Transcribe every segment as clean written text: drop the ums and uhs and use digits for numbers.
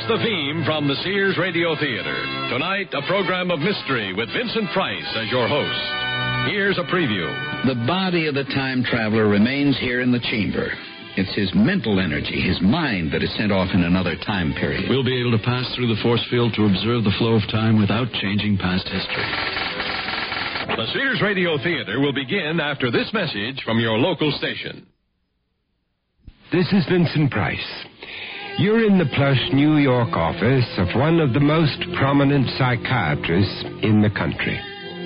the theme from the Sears Radio Theater. Tonight, a program of mystery with Vincent Price as your host. Here's a preview. The body of the time traveler remains here in the chamber. It's his mental energy, his mind, that is sent off in another time period. We'll be able to pass through the force field to observe the flow of time without changing past history. The Sears Radio Theater will begin after this message from your local station. This is Vincent Price. You're in the plush New York office of one of the most prominent psychiatrists in the country.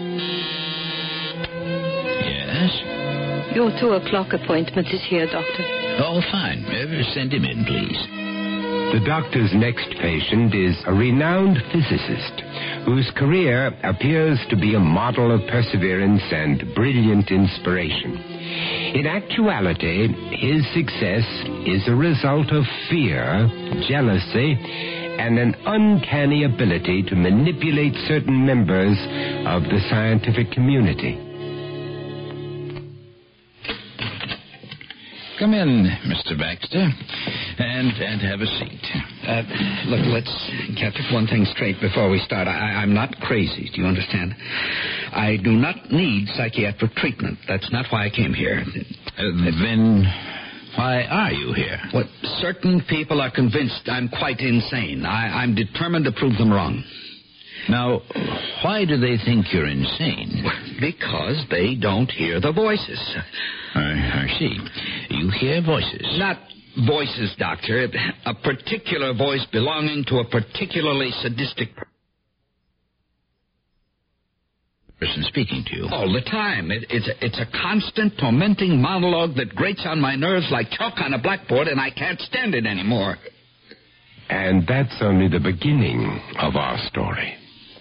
Yes? Your 2:00 appointment is here, Doctor. Oh, fine. Send him in, please. The doctor's next patient is a renowned physicist whose career appears to be a model of perseverance and brilliant inspiration. In actuality, his success is a result of fear, jealousy, and an uncanny ability to manipulate certain members of the scientific community. Come in, Mr. Baxter, and have a seat. Look, let's get one thing straight before we start. I'm not crazy, do you understand? I do not need psychiatric treatment. That's not why I came here. Then why are you here? Well, certain people are convinced I'm quite insane. I'm determined to prove them wrong. Now, why do they think you're insane? Because they don't hear the voices. I see. You hear voices. Not voices, Doctor. A particular voice belonging to a particularly sadistic person speaking to you. all the time. It's a constant, tormenting monologue that grates on my nerves like chalk on a blackboard, and I can't stand it anymore. And that's only the beginning of our story.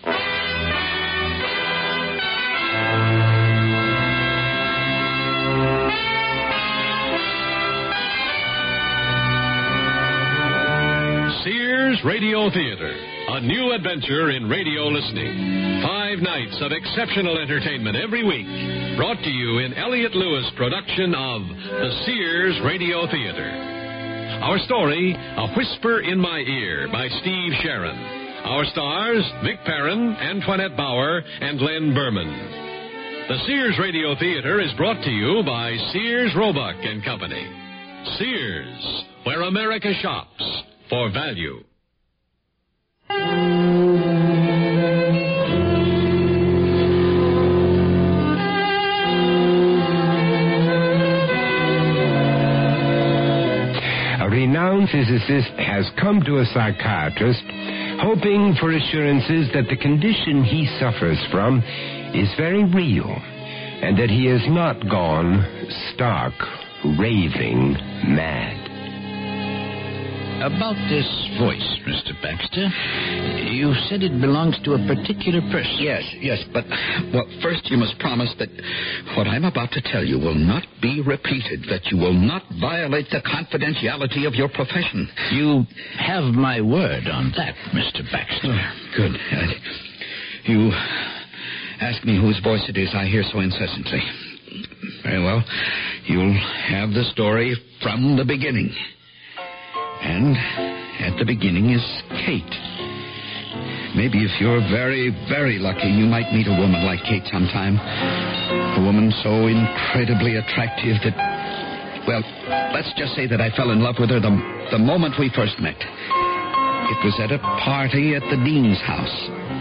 Sears Radio Theater, a new adventure in radio listening. 5 nights of exceptional entertainment every week, brought to you in Elliott Lewis production of the Sears Radio Theater. Our story, A Whisper in My Ear by Steve Sharon. Our stars, Vic Perrin, Antoinette Bauer, and Len Berman. The Sears Radio Theater is brought to you by Sears Roebuck and Company. Sears, where America shops for value. A renowned physicist has come to a psychiatrist hoping for assurances that the condition he suffers from is very real and that he has not gone stark, raving mad. About this voice, Mr. Baxter, you said it belongs to a particular person. Yes, but, well, first you must promise that what I'm about to tell you will not be repeated, that you will not violate the confidentiality of your profession. You have my word on that, Mr. Baxter. Oh, good. You ask me whose voice it is I hear so incessantly. Very well. You'll have the story from the beginning. And at the beginning is Kate. Maybe if you're very, very lucky, you might meet a woman like Kate sometime. A woman so incredibly attractive that, well, let's just say that I fell in love with her the moment we first met. It was at a party at the dean's house.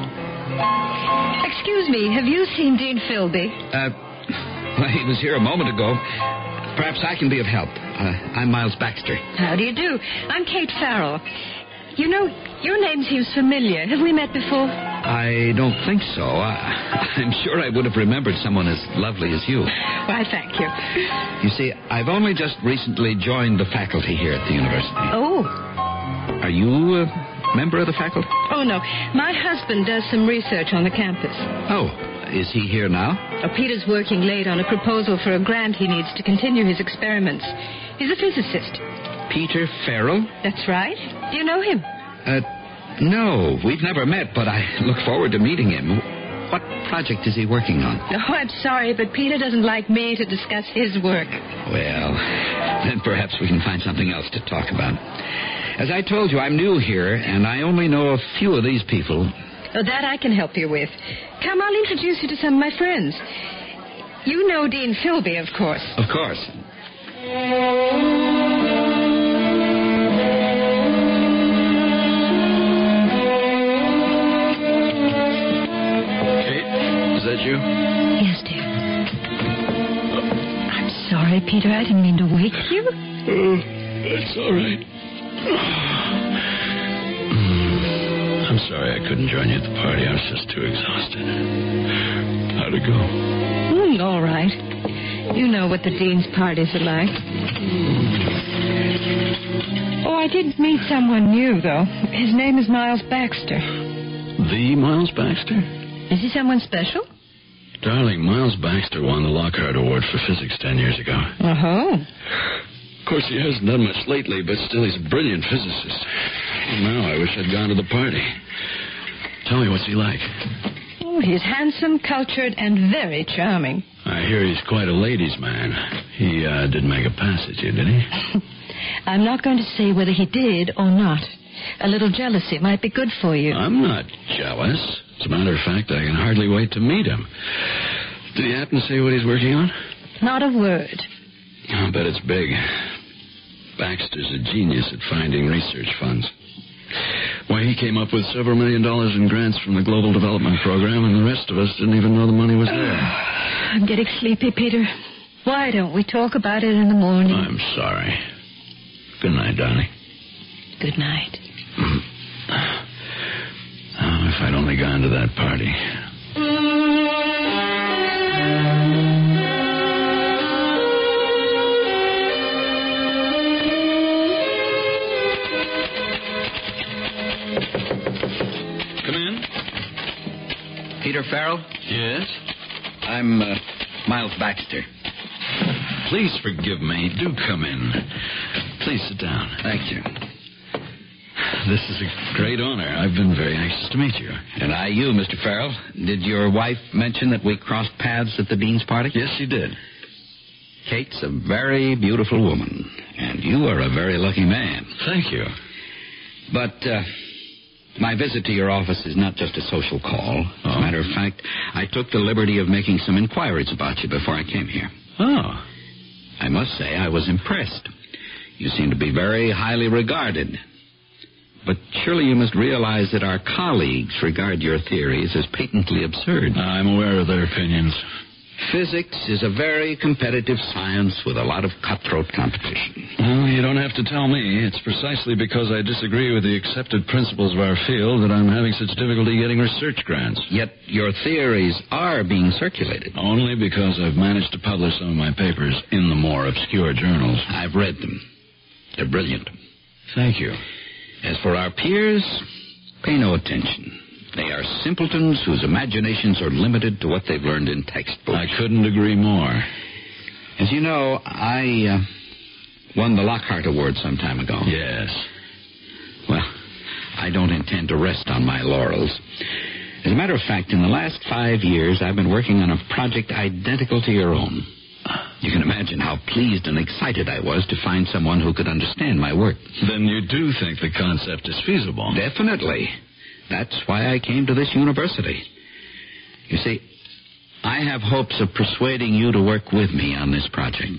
Excuse me, have you seen Dean Philby? Well, he was here a moment ago. Perhaps I can be of help. I'm Miles Baxter. How do you do? I'm Kate Farrell. You know, your name seems familiar. Have we met before? I don't think so. I'm sure I would have remembered someone as lovely as you. Why, thank you. You see, I've only just recently joined the faculty here at the university. Oh. Are you a member of the faculty? Oh, no. My husband does some research on the campus. Oh, is he here now? Peter's working late on a proposal for a grant he needs to continue his experiments. He's a physicist. Peter Farrell? That's right. Do you know him? No, we've never met, but I look forward to meeting him. What project is he working on? Oh, I'm sorry, but Peter doesn't like me to discuss his work. Well, then perhaps we can find something else to talk about. As I told you, I'm new here, and I only know a few of these people. Oh, that I can help you with. Come, I'll introduce you to some of my friends. You know Dean Philby, of course. Of course. Is that you? Yes, dear. I'm sorry, Peter. I didn't mean to wake you. That's all right. I'm sorry I couldn't join you at the party. I was just too exhausted. How'd it go? All right. You know what the dean's parties are like. Oh, I did meet someone new, though. His name is Miles Baxter. The Miles Baxter? Is he someone special? Darling, Miles Baxter won the Lockhart Award for physics 10 years ago. Oh. Of course, he hasn't done much lately, but still he's a brilliant physicist. Now I wish I'd gone to the party. Tell me, what's he like? Oh, he's handsome, cultured, and very charming. I hear he's quite a ladies' man. He didn't make a pass at you, did he? I'm not going to say whether he did or not. A little jealousy might be good for you. I'm not jealous. As a matter of fact, I can hardly wait to meet him. Did he happen to say what he's working on? Not a word. I'll bet it's big. Baxter's a genius at finding research funds. Why, he came up with several $1 million in grants from the Global Development Program, and the rest of us didn't even know the money was there. I'm getting sleepy, Peter. Why don't we talk about it in the morning? I'm sorry. Good night, darling. Good night. Oh, if I'd only gone to that party. Come in. Peter Farrell? Yes? I'm Miles Baxter. Please forgive me. Do come in. Please sit down. Thank you. This is a great honor. I've been very anxious to meet you. And I, you, Mr. Farrell. Did your wife mention that we crossed paths at the Dean's party? Yes, she did. Kate's a very beautiful woman, and you are a very lucky man. Thank you. But my visit to your office is not just a social call. As a matter of fact, I took the liberty of making some inquiries about you before I came here. Oh. I must say I was impressed. You seem to be very highly regarded. But surely you must realize that our colleagues regard your theories as patently absurd. I'm aware of their opinions. Physics is a very competitive science with a lot of cutthroat competition. Well, you don't have to tell me. It's precisely because I disagree with the accepted principles of our field that I'm having such difficulty getting research grants. Yet your theories are being circulated. Only because I've managed to publish some of my papers in the more obscure journals. I've read them. They're brilliant. Thank you. As for our peers, pay no attention. They are simpletons whose imaginations are limited to what they've learned in textbooks. I couldn't agree more. As you know, I won the Lockhart Award some time ago. Yes. Well, I don't intend to rest on my laurels. As a matter of fact, in the last 5 years, I've been working on a project identical to your own. You can imagine how pleased and excited I was to find someone who could understand my work. Then you do think the concept is feasible? Definitely. That's why I came to this university. You see, I have hopes of persuading you to work with me on this project.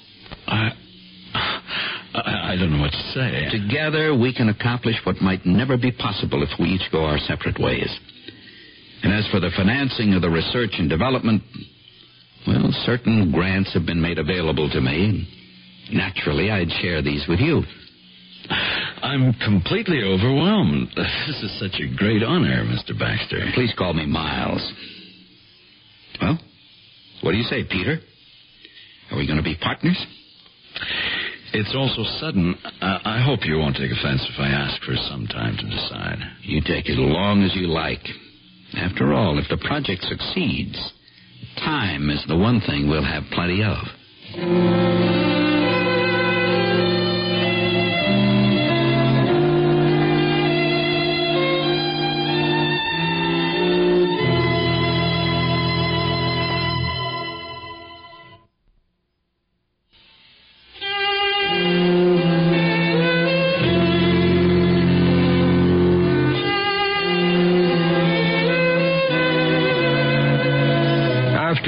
I don't know what to say. Together, we can accomplish what might never be possible if we each go our separate ways. And as for the financing of the research and development, well, certain grants have been made available to me. Naturally, I'd share these with you. I'm completely overwhelmed. This is such a great honor, Mr. Baxter. Please call me Miles. Well, what do you say, Peter? Are we going to be partners? It's all so sudden. I hope you won't take offense if I ask for some time to decide. You take as long as you like. After all, if the project succeeds, time is the one thing we'll have plenty of.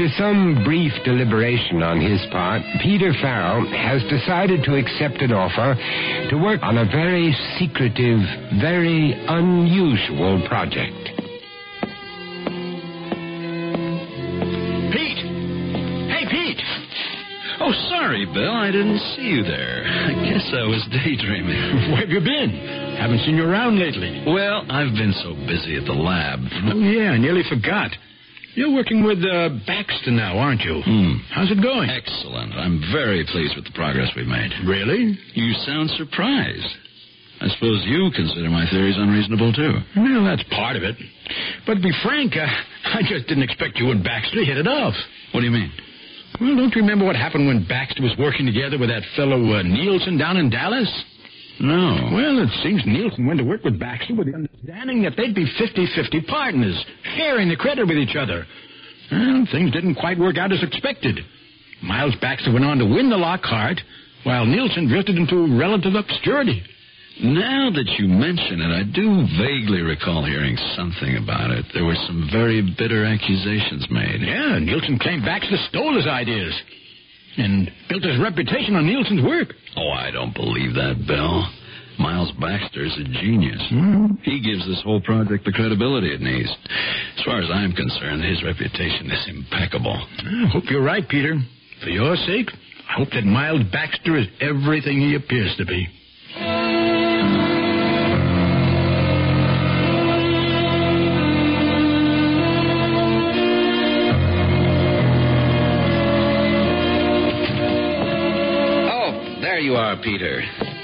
After some brief deliberation on his part, Peter Farrell has decided to accept an offer to work on a very secretive, very unusual project. Pete! Hey, Pete! Oh, sorry, Bill. I didn't see you there. I guess I was daydreaming. Where have you been? Haven't seen you around lately. Well, I've been so busy at the lab. Oh, yeah, I nearly forgot. You're working with Baxter now, aren't you? How's it going? Excellent. I'm very pleased with the progress we've made. Really? You sound surprised. I suppose you consider my theories unreasonable, too. Well, that's part of it. But to be frank, I just didn't expect you and Baxter hit it off. What do you mean? Well, don't you remember what happened when Baxter was working together with that fellow Nielsen down in Dallas? No. Well, it seems Nielsen went to work with Baxter with the understanding that they'd be 50-50 partners, sharing the credit with each other. Well, things didn't quite work out as expected. Miles Baxter went on to win the Lockhart, while Nielsen drifted into relative obscurity. Now that you mention it, I do vaguely recall hearing something about it. There were some very bitter accusations made. Yeah, Nielsen claimed Baxter stole his ideas and built his reputation on Nielsen's work. Oh, I don't believe that, Bill. Miles Baxter's a genius. He gives this whole project the credibility it needs. As far as I'm concerned, his reputation is impeccable. I hope you're right, Peter. For your sake, I hope that Miles Baxter is everything he appears to be. There you are, Peter.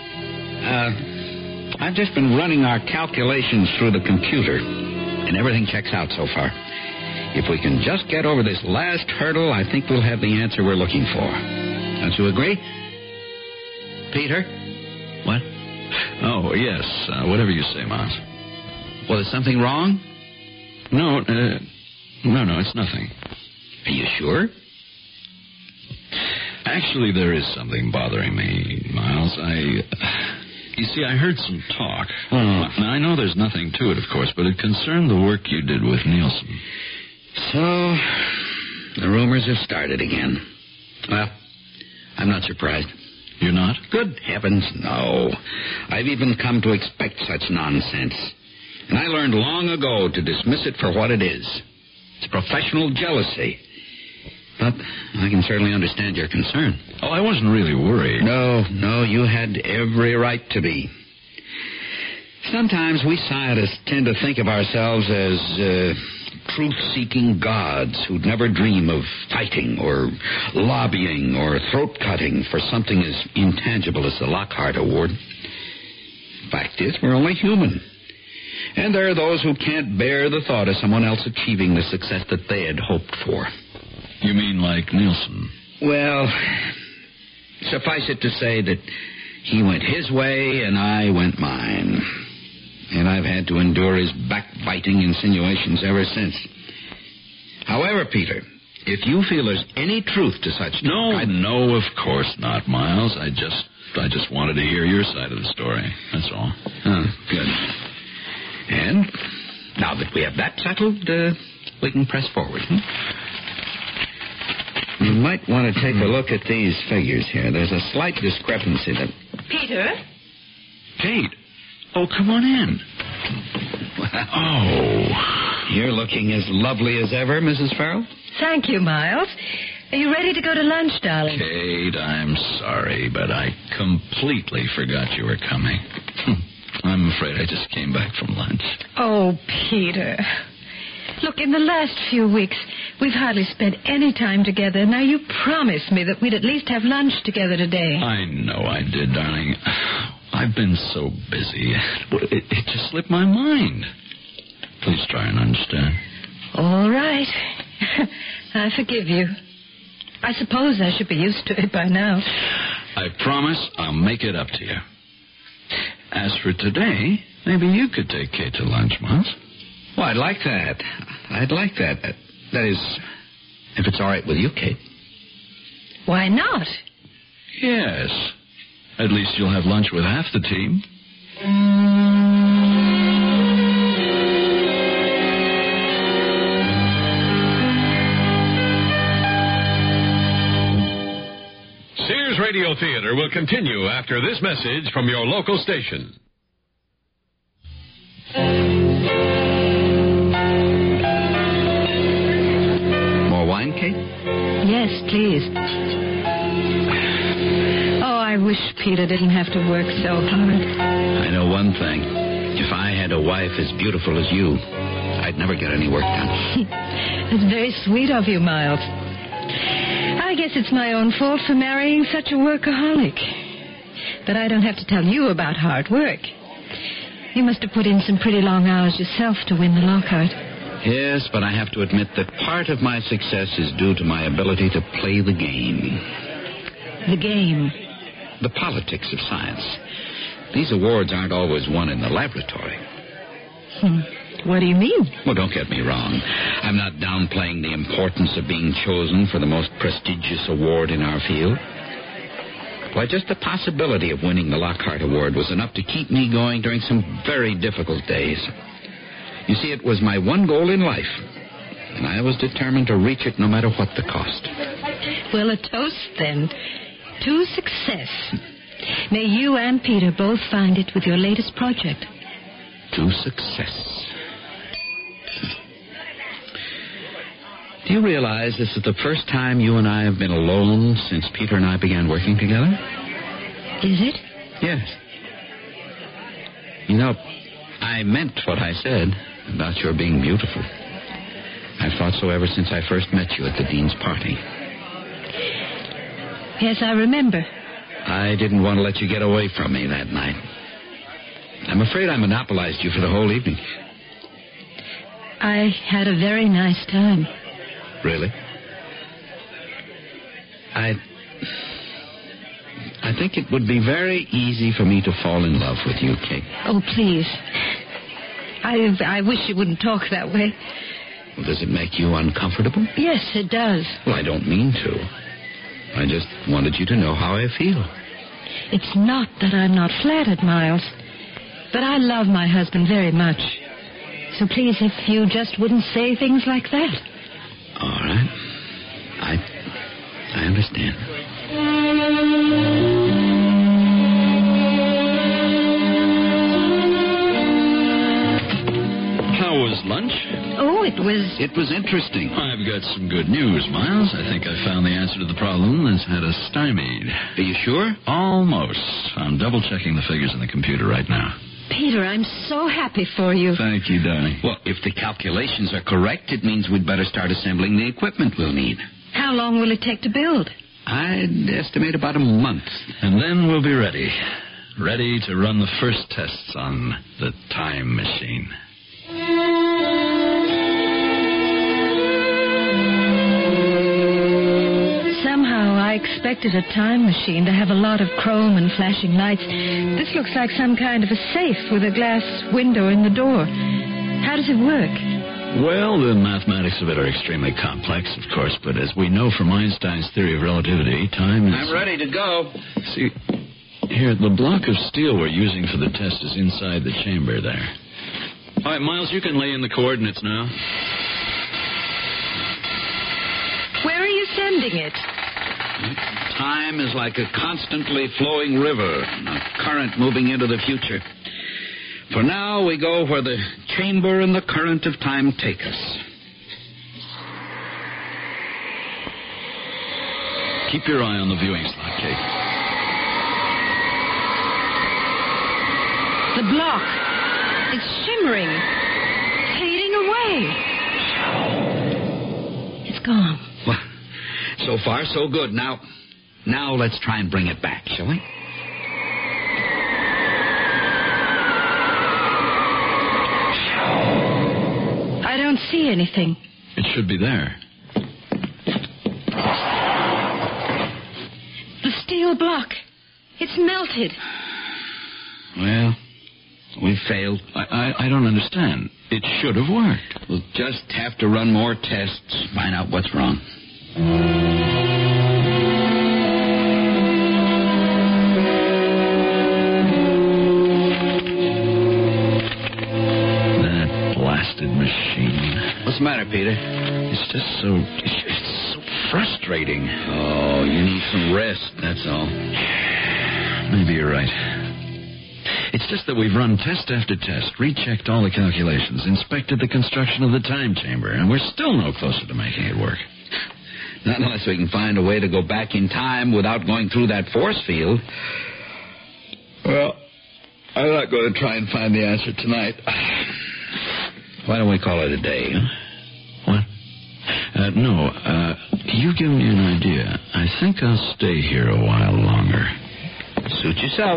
I've just been running our calculations through the computer, and everything checks out so far. If we can just get over this last hurdle, I think we'll have the answer we're looking for. Don't you agree? Peter? What? Oh, yes. Whatever you say, Miles. Well, is something wrong? No, it's nothing. Are you sure? Actually, there is something bothering me, Miles. You see, I heard some talk. Now, I know there's nothing to it, of course, but it concerned the work you did with Nielsen. So, the rumors have started again. Well, I'm not surprised. You're not? Good heavens, no. I've even come to expect such nonsense. And I learned long ago to dismiss it for what it is. It's professional jealousy. But I can certainly understand your concern. Oh, I wasn't really worried. No, you had every right to be. Sometimes we scientists tend to think of ourselves as truth-seeking gods who'd never dream of fighting or lobbying or throat-cutting for something as intangible as the Lockhart Award. Fact is, we're only human. And there are those who can't bear the thought of someone else achieving the success that they had hoped for. You mean like Nielsen? Well, suffice it to say that he went his way and I went mine. And I've had to endure his backbiting insinuations ever since. However, Peter, if you feel there's any truth to such talk... No, of course not, Miles. I just wanted to hear your side of the story. That's all. Oh, good. And now that we have that settled, we can press forward. You might want to take a look at these figures here. There's a slight discrepancy that... Peter? Kate. Oh, come on in. Oh. You're looking as lovely as ever, Mrs. Farrell. Thank you, Miles. Are you ready to go to lunch, darling? Kate, I'm sorry, but I completely forgot you were coming. I'm afraid I just came back from lunch. Oh, Peter. Look, in the last few weeks, we've hardly spent any time together. Now, you promised me that we'd at least have lunch together today. I know I did, darling. I've been so busy. It just slipped my mind. Please try and understand. All right. I forgive you. I suppose I should be used to it by now. I promise I'll make it up to you. As for today, maybe you could take Kate to lunch, Miles. Well, I'd like that. That is, if it's all right with you, Kate. Why not? Yes. At least you'll have lunch with half the team. Theater will continue after this message from your local station. More wine, Kate? Yes, please. Oh, I wish Peter didn't have to work so hard. I know one thing. If I had a wife as beautiful as you, I'd never get any work done. It's very sweet of you, Miles. I guess it's my own fault for marrying such a workaholic. But I don't have to tell you about hard work. You must have put in some pretty long hours yourself to win the Lockhart. Yes, but I have to admit that part of my success is due to my ability to play the game. The game? The politics of science. These awards aren't always won in the laboratory. What do you mean? Well, don't get me wrong. I'm not downplaying the importance of being chosen for the most prestigious award in our field. Why, just the possibility of winning the Lockhart Award was enough to keep me going during some very difficult days. You see, it was my one goal in life, and I was determined to reach it no matter what the cost. Well, a toast, then, to success. May you and Peter both find it with your latest project. To success. Do you realize this is the first time you and I have been alone since Peter and I began working together? Is it? Yes. You know, I meant what I said about your being beautiful. I've thought so ever since I first met you at the Dean's party. Yes, I remember. I didn't want to let you get away from me that night. I'm afraid I monopolized you for the whole evening. I had a very nice time. Really? I think it would be very easy for me to fall in love with you, Kate. Oh, please. I wish you wouldn't talk that way. Well, does it make you uncomfortable? Yes, it does. Well, I don't mean to. I just wanted you to know how I feel. It's not that I'm not flattered, Miles. But I love my husband very much. So please, if you just wouldn't say things like that. All right. I understand. How was lunch? Oh, it was interesting. I've got some good news, Miles. I think I found the answer to the problem that's had us stymied. Are you sure? Almost. I'm double-checking the figures in the computer right now. Peter, I'm so happy for you. Thank you, darling. Well, if the calculations are correct, it means we'd better start assembling the equipment we'll need. How long will it take to build? I'd estimate about a month. And then we'll be ready. Ready to run the first tests on the time machine. Somehow I expected a time machine to have a lot of chrome and flashing lights. This looks like some kind of a safe with a glass window in the door. How does it work? Well, the mathematics of it are extremely complex, of course, but as we know from Einstein's theory of relativity, time is... I'm ready to go. See, here, the block of steel we're using for the test is inside the chamber there. All right, Miles, you can lay in the coordinates now. Where are you sending it? Time is like a constantly flowing river, a current moving into the future. For now, we go where the chamber and the current of time take us. Keep your eye on the viewing slot, Kate. The block. It's shimmering. Fading away. It's gone. Well, so far, so good. Now let's try and bring it back, shall we? I don't see anything. It should be there. The steel block. It's melted. Well, we failed. I don't understand. It should have worked. We'll just have to run more tests, find out what's wrong. That blasted machine. What's the matter, Peter? It's just it's so frustrating. Oh, you need some rest, that's all. maybe you're right. It's just that we've run test after test, rechecked all the calculations, inspected the construction of the time chamber, and we're still no closer to making it work. Not unless we can find a way to go back in time without going through that force field. Well, I'm not going to try and find the answer tonight. Why don't we call it a day, huh? What? No, you give me an idea. I think I'll stay here a while longer. Suit yourself.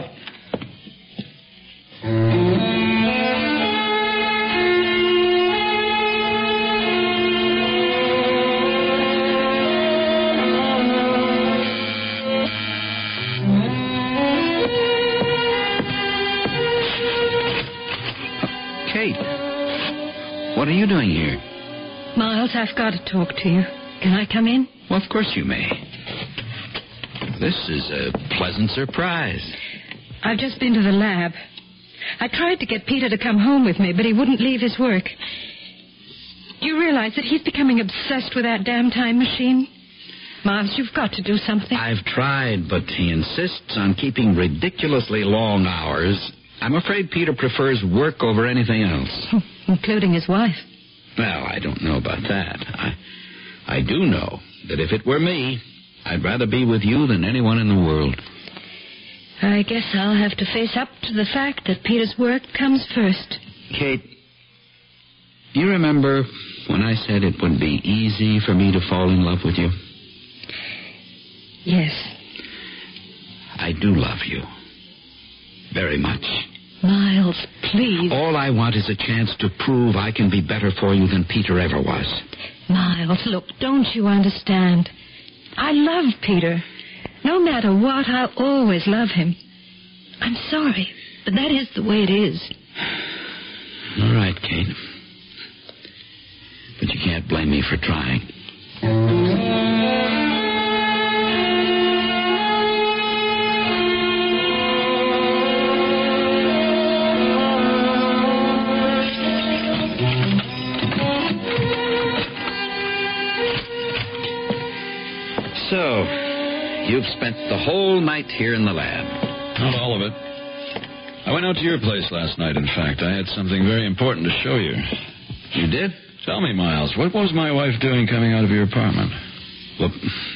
Kate, what are you doing here? Miles, I've got to talk to you. Can I come in? Well, of course you may. This is a pleasant surprise. I've just been to the lab. I tried to get Peter to come home with me, but he wouldn't leave his work. Do you realize that he's becoming obsessed with that damn time machine? Miles, you've got to do something. I've tried, but he insists on keeping ridiculously long hours. I'm afraid Peter prefers work over anything else. Including his wife. Well, I don't know about that. I do know that if it were me, I'd rather be with you than anyone in the world. I guess I'll have to face up to the fact that Peter's work comes first. Kate, you remember when I said it would be easy for me to fall in love with you? Yes. I do love you. Very much. Miles, please. All I want is a chance to prove I can be better for you than Peter ever was. Miles, look, don't you understand? I love Peter. No matter what, I'll always love him. I'm sorry, but that is the way it is. All right, Kate. But you can't blame me for trying. So, you've spent the whole night here in the lab. Not all of it. I went out to your place last night, in fact. I had something very important to show you. You did? Tell me, Miles, what was my wife doing coming out of your apartment? Well,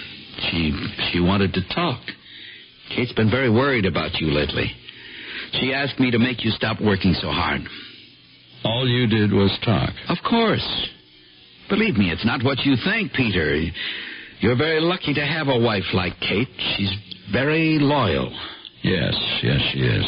she wanted to talk. Kate's been very worried about you lately. She asked me to make you stop working so hard. All you did was talk? Of course. Believe me, it's not what you think, Peter. You're very lucky to have a wife like Kate. She's very loyal. Yes, she is.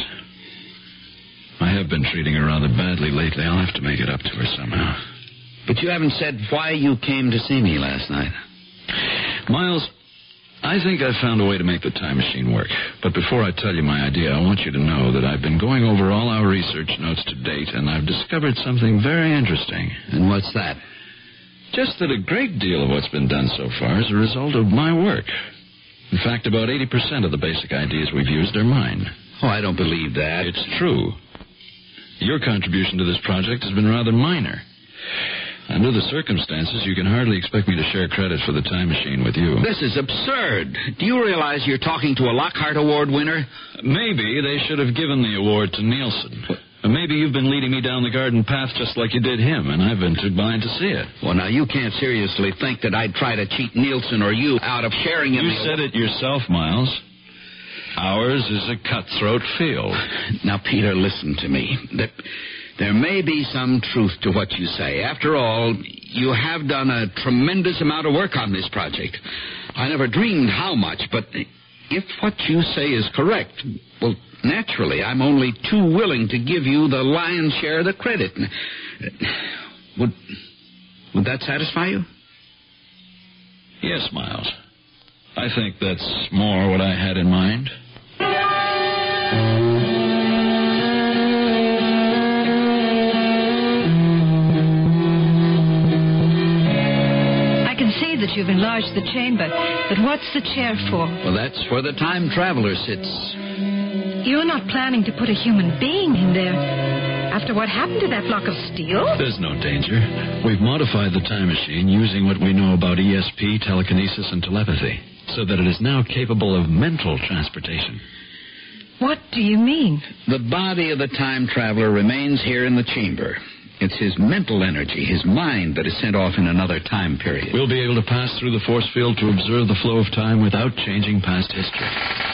I have been treating her rather badly lately. I'll have to make it up to her somehow. But you haven't said why you came to see me last night. Miles, I think I've found a way to make the time machine work. But before I tell you my idea, I want you to know that I've been going over all our research notes to date, and I've discovered something very interesting. And what's that? Just that a great deal of what's been done so far is a result of my work. In fact, about 80% of the basic ideas we've used are mine. Oh, I don't believe that. It's true. Your contribution to this project has been rather minor. Under the circumstances, you can hardly expect me to share credit for the time machine with you. This is absurd. Do you realize you're talking to a Lockhart Award winner? Maybe they should have given the award to Nielsen. Or maybe you've been leading me down the garden path just like you did him, and I've been too blind to see it. Well, now, you can't seriously think that I'd try to cheat Nielsen or you out of sharing in You said it yourself, Miles. Ours is a cutthroat field. Now, Peter, listen to me. There may be some truth to what you say. After all, you have done a tremendous amount of work on this project. I never dreamed how much, but if what you say is correct, well, naturally, I'm only too willing to give you the lion's share of the credit. Would that satisfy you? Yes, Miles. I think that's more what I had in mind. I can see that you've enlarged the chamber, but what's the chair for? Well, that's where the time traveler sits. You're not planning to put a human being in there after what happened to that block of steel? There's no danger. We've modified the time machine using what we know about ESP, telekinesis, and telepathy, so that it is now capable of mental transportation. What do you mean? The body of the time traveler remains here in the chamber. It's his mental energy, his mind, that is sent off in another time period. We'll be able to pass through the force field to observe the flow of time without changing past history.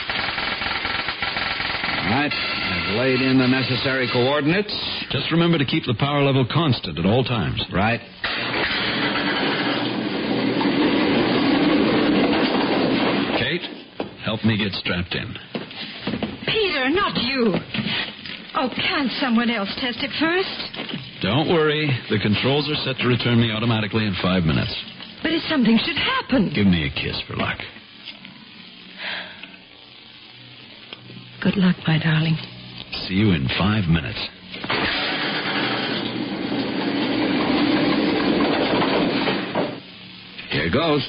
All right. I've laid in the necessary coordinates. Just remember to keep the power level constant at all times. Right. Kate, help me get strapped in. Peter, not you. Oh, can't someone else test it first? Don't worry. The controls are set to return me automatically in 5 minutes. But if something should happen... Give me a kiss for luck. Good luck, my darling. See you in 5 minutes. Here goes.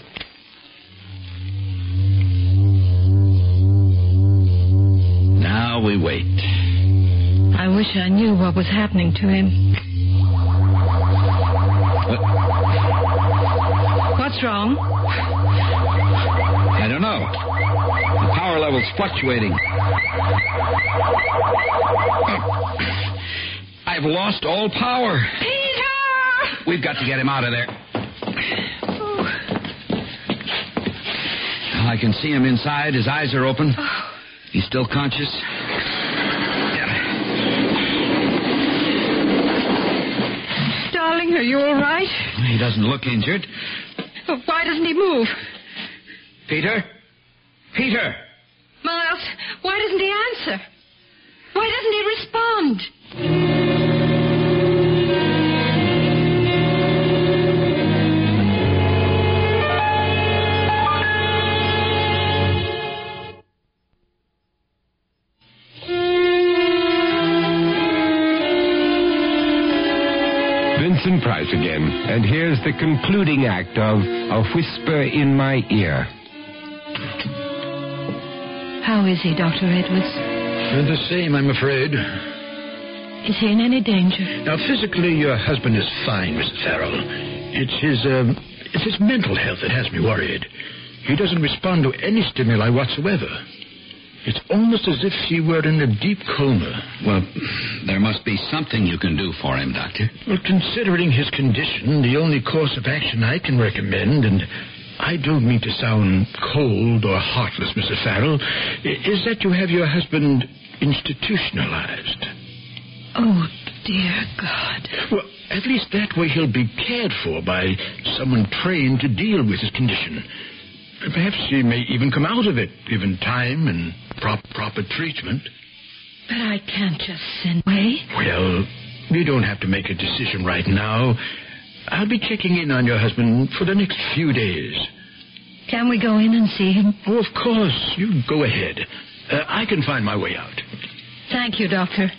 Now we wait. I wish I knew what was happening to him. What's wrong? I don't know. The power level's fluctuating. I've lost all power. Peter! We've got to get him out of there. Oh. I can see him inside. His eyes are open. He's still conscious. Darling, are you all right? He doesn't look injured. Why doesn't he move? Peter? Peter! Miles, why doesn't he answer? Why doesn't he respond? Vincent Price again, and here's the concluding act of A Whisper in My Ear. How is he, Dr. Edwards? The same, I'm afraid. Is he in any danger? Now, physically, your husband is fine, Mrs. Farrell. It's his mental health that has me worried. He doesn't respond to any stimuli whatsoever. It's almost as if he were in a deep coma. Well, there must be something you can do for him, Doctor. Well, considering his condition, the only course of action I can recommend, and I don't mean to sound cold or heartless, Mrs. Farrell, is that you have your husband institutionalized. Oh, dear God. Well, at least that way he'll be cared for by someone trained to deal with his condition. Perhaps he may even come out of it, given time and proper treatment. But I can't just send away. Well, you don't have to make a decision right now. I'll be checking in on your husband for the next few days. Can we go in and see him? Oh, of course. You go ahead. I can find my way out. Thank you, Doctor.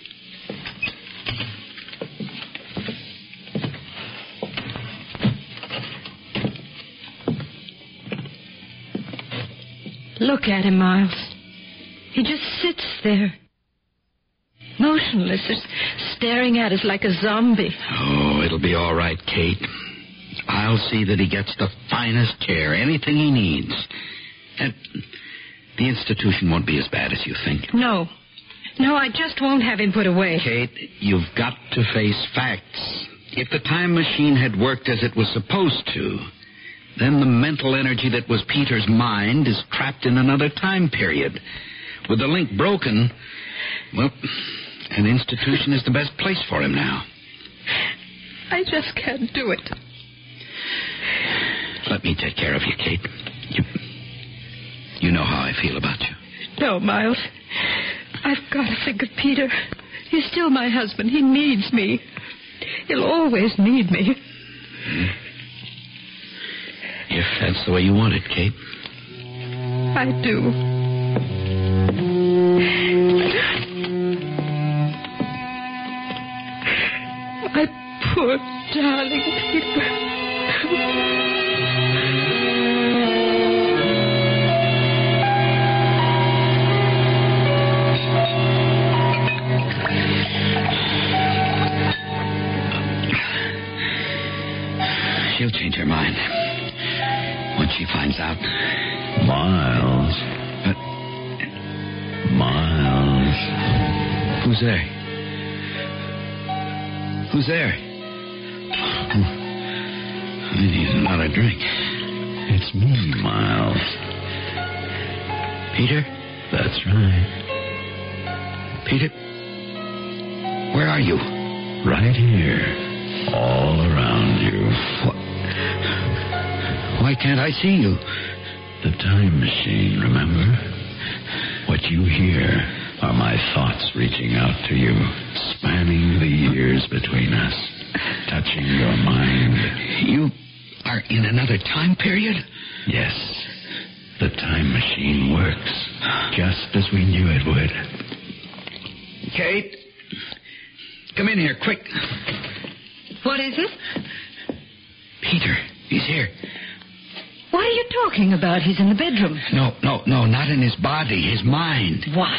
Look at him, Miles. He just sits there, motionless, just staring at us like a zombie. Oh, it'll be all right, Kate. I'll see that he gets the finest care, anything he needs. And the institution won't be as bad as you think. No, I just won't have him put away. Kate, you've got to face facts. If the time machine had worked as it was supposed to, then the mental energy that was Peter's mind is trapped in another time period. With the link broken, well, an institution is the best place for him now. I just can't do it. Let me take care of you, Kate. You know how I feel about you. No, Miles. I've got to think of Peter. He's still my husband. He needs me. He'll always need me. If that's the way you want it, Kate. I do. My poor darling Peter. She'll change her mind once she finds out. Miles. Miles. Who's there? Who's there? I need another drink. It's me, Miles. Peter? That's right. Peter? Where are you? Right here. All around you. Why can't I see you? The time machine, remember? What you hear are my thoughts reaching out to you, spanning the years between us, touching your mind. You are in another time period? Yes. The time machine works, just as we knew it would. Kate? Come in here, quick. What is it? Peter, he's here. What are you talking about? He's in the bedroom. No, not in his body, his mind. What?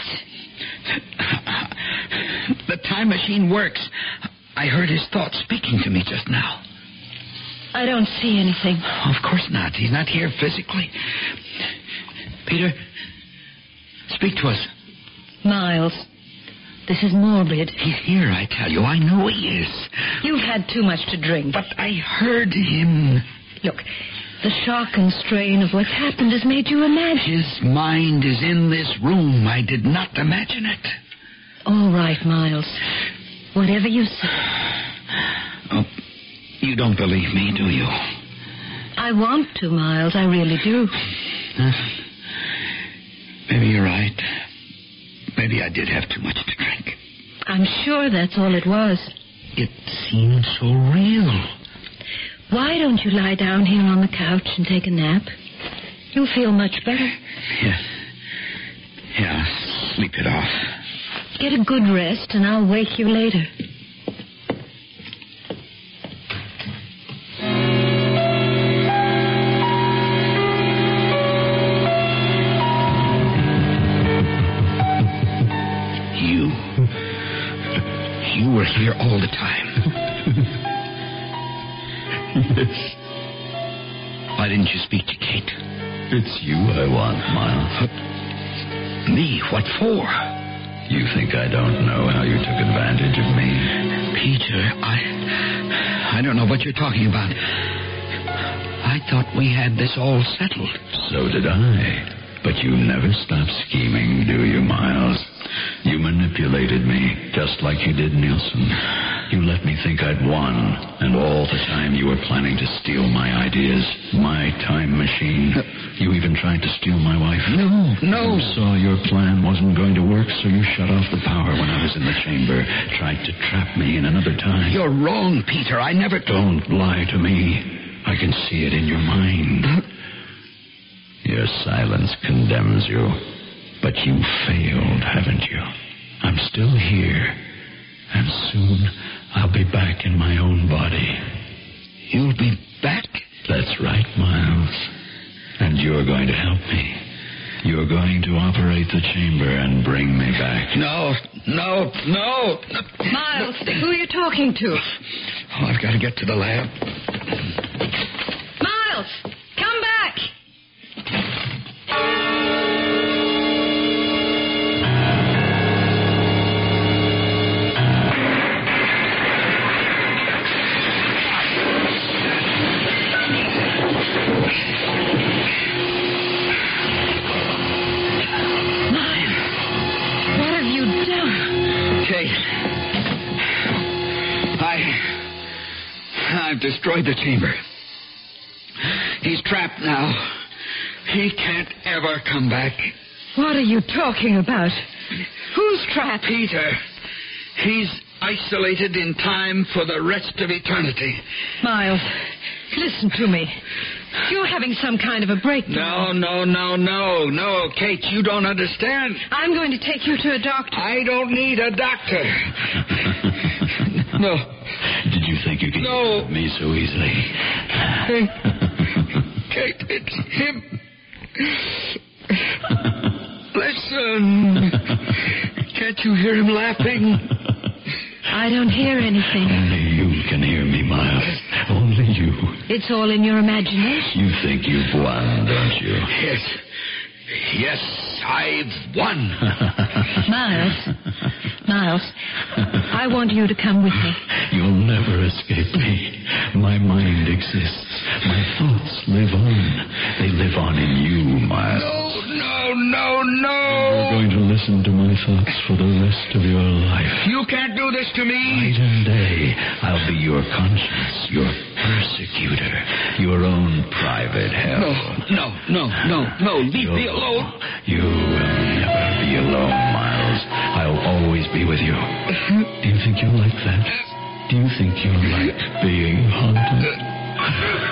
The time machine works. I heard his thoughts speaking to me just now. I don't see anything. Of course not. He's not here physically. Peter, speak to us. Miles, this is morbid. He's here, I tell you. I know he is. You've had too much to drink. But I heard him. Look, the shock and strain of what's happened has made you imagine. His mind is in this room. I did not imagine it. All right, Miles. Whatever you say. Oh, you don't believe me, do you? I want to, Miles. I really do. Maybe you're right. Maybe I did have too much to drink. I'm sure that's all it was. It seemed so real. Why don't you lie down here on the couch and take a nap? You'll feel much better. Yeah, sleep it off. Get a good rest, and I'll wake you later. You were here all the time. Yes. Why didn't you speak to Kate? It's you I want, Miles. Me? What for? You think I don't know how you took advantage of me? Peter, I don't know what you're talking about. I thought we had this all settled. So did I. But you never stopped scheming, do you, Miles? You manipulated me, just like you did Nielsen. You let me think I'd won, and all the time you were planning to steal my ideas, my time machine. You even tried to steal my wife. No. You saw your plan wasn't going to work, so you shut off the power when I was in the chamber, tried to trap me in another time. You're wrong, Peter. I never... Don't lie to me. I can see it in your mind. Your silence condemns you. But you failed, haven't you? I'm still here. And soon I'll be back in my own body. You'll be back? That's right, Miles. And you're going to help me. You're going to operate the chamber and bring me back. No. Miles, who are you talking to? Oh, I've got to get to the lab. Miles, come back! I've destroyed the chamber. He's trapped now. He can't ever come back. What are you talking about? Who's trapped? Peter. He's isolated in time for the rest of eternity. Miles, listen to me. You're having some kind of a breakdown. No, Kate, you don't understand. I'm going to take you to a doctor. I don't need a doctor. No. Did you think you could get me so easily? Kate, it's him. Listen. Can't you hear him laughing? I don't hear anything. Only you can hear me, Miles. Only you. It's all in your imagination. You think you've won, don't you? Yes, I've won. Miles, Miles, I want you to come with me. You'll never escape me. My mind exists. My thoughts live on. They live on in you, Miles. No. You're going to listen to my thoughts for the rest of your life. You can't do this to me. Night and day, I'll be your conscience, your persecutor, your own private hell. No. Leave me alone. You will never be alone, Miles. I'll always be with you. Do you think you'll like that? Do you think you'll like being haunted?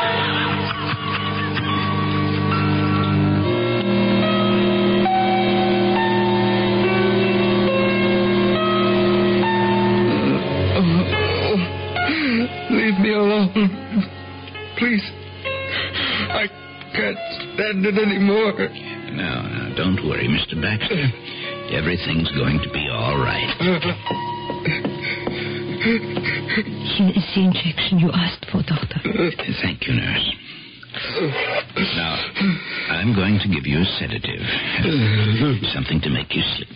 Leave me alone. Please. I can't stand it anymore. No, don't worry, Mr. Baxter. Everything's going to be all right. Here is the injection you asked for, Doctor. Thank you, nurse. Now, I'm going to give you a sedative. Something to make you sleep.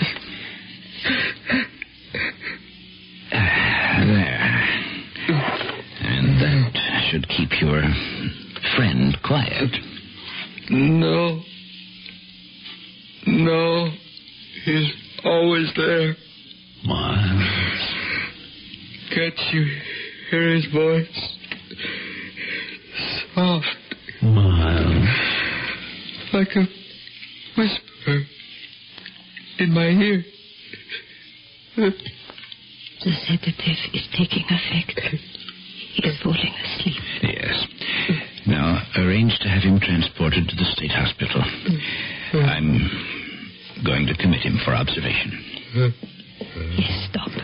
There. And that should keep your friend quiet. No. He's always there. Miles. Can't you hear his voice? Soft. Miles. Like a whisper in my ear. The sedative is taking effect. He is falling asleep. Yes. Now, arrange to have him transported to the state hospital. I'm going to commit him for observation. Yes, Doctor.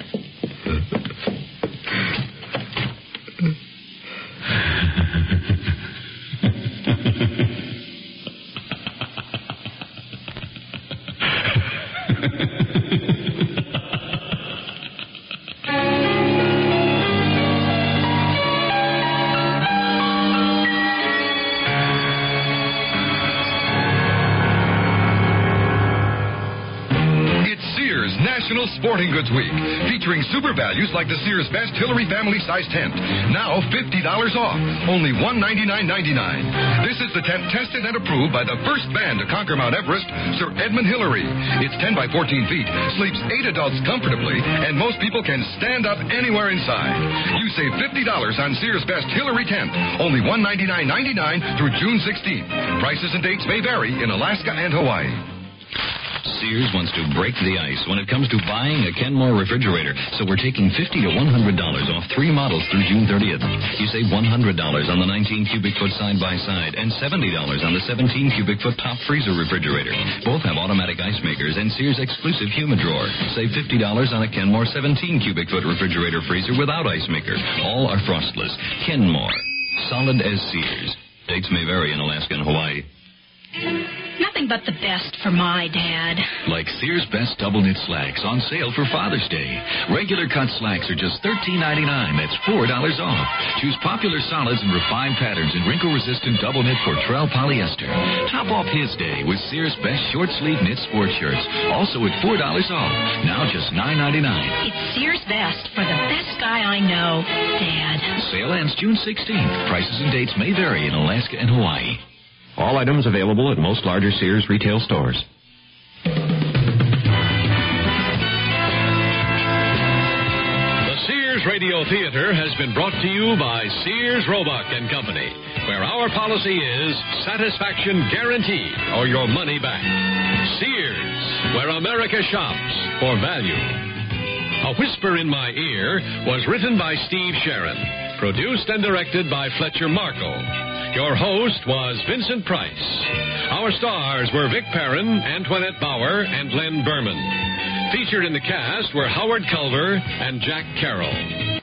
National Sporting Goods Week, featuring super values like the Sears Best Hillary Family Size Tent. Now $50 off, only $199.99. This is the tent tested and approved by the first man to conquer Mount Everest, Sir Edmund Hillary. It's 10 by 14 feet, sleeps 8 adults comfortably, and most people can stand up anywhere inside. You save $50 on Sears Best Hillary Tent, only $199.99 through June 16th. Prices and dates may vary in Alaska and Hawaii. Sears wants to break the ice when it comes to buying a Kenmore refrigerator. So we're taking $50 to $100 off 3 models through June 30th. You save $100 on the 19 cubic foot side-by-side and $70 on the 17 cubic foot top freezer refrigerator. Both have automatic ice makers and Sears exclusive humid drawer. Save $50 on a Kenmore 17 cubic foot refrigerator freezer without ice maker. All are frostless. Kenmore. Solid as Sears. Dates may vary in Alaska and Hawaii. Nothing but the best for my dad. Like Sears Best Double Knit Slacks on sale for Father's Day. Regular cut slacks are just $13.99. That's $4 off. Choose popular solids and refined patterns in wrinkle-resistant double knit Fortrell polyester. Top off his day with Sears Best Short Sleeve Knit Sport Shirts. Also at $4 off. Now just $9.99. It's Sears Best for the best guy I know, Dad. Sale ends June 16th. Prices and dates may vary in Alaska and Hawaii. All items available at most larger Sears retail stores. The Sears Radio Theater has been brought to you by Sears Roebuck and Company, where our policy is satisfaction guaranteed or your money back. Sears, where America shops for value. A Whisper in My Ear was written by Steve Sharon, produced and directed by Fletcher Markle. Your host was Vincent Price. Our stars were Vic Perrin, Antoinette Bauer, and Len Berman. Featured in the cast were Howard Culver and Jack Carroll.